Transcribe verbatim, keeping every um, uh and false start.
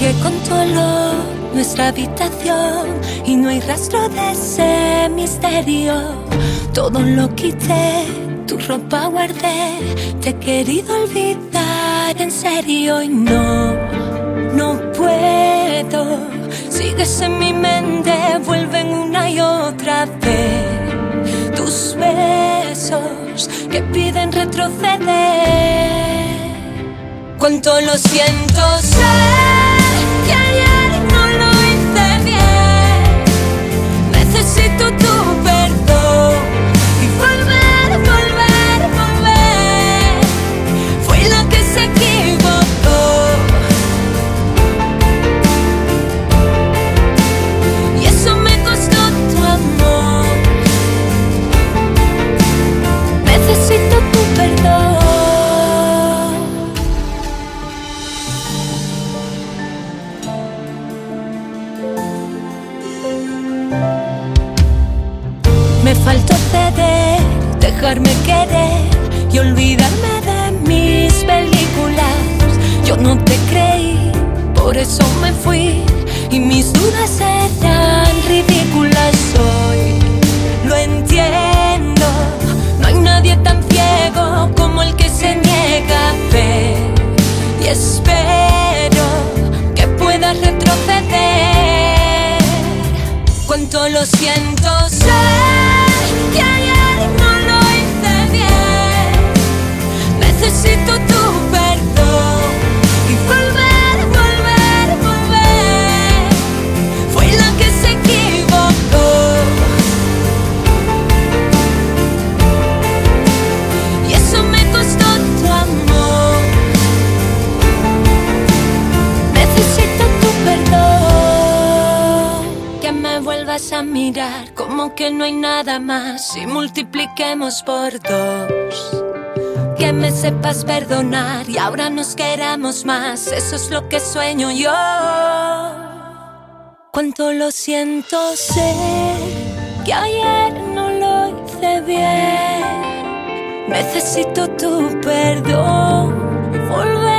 que controló nuestra habitación y no hay rastro de ese misterio. Todo lo quité, tu ropa guardé, te he querido olvidar en serio y no, no puedo. Sigues en mi mente, vuelven una y otra vez. Tus besos que piden retroceder. Cuánto lo siento, sé que ayer no lo hice bien. Necesito tu perdón y volver, volver, volver. Fui la que se equivocó y eso me costó tu amor. Necesito tu perdón. Me faltó ceder, dejarme querer y olvidarme de mis películas. Yo no te creí, por eso me fui y mis dudas eran ridículas. Hoy lo entiendo, no hay nadie tan ciego como el que se niega a ver. Y espero que puedas retroceder. Cuánto lo siento, sé que ayer no lo hice bien. Necesito tu perdón y volver, volver, volver. Fui la que se equivocó y eso me costó tu amor. Necesito tu perdón. Que me vuelvas a mirar como que no hay nada más y multipliquemos por dos. Que me sepas perdonar y ahora nos queramos más. Eso es lo que sueño yo. Cuánto lo siento, sé que ayer no lo hice bien. Necesito tu perdón y volver.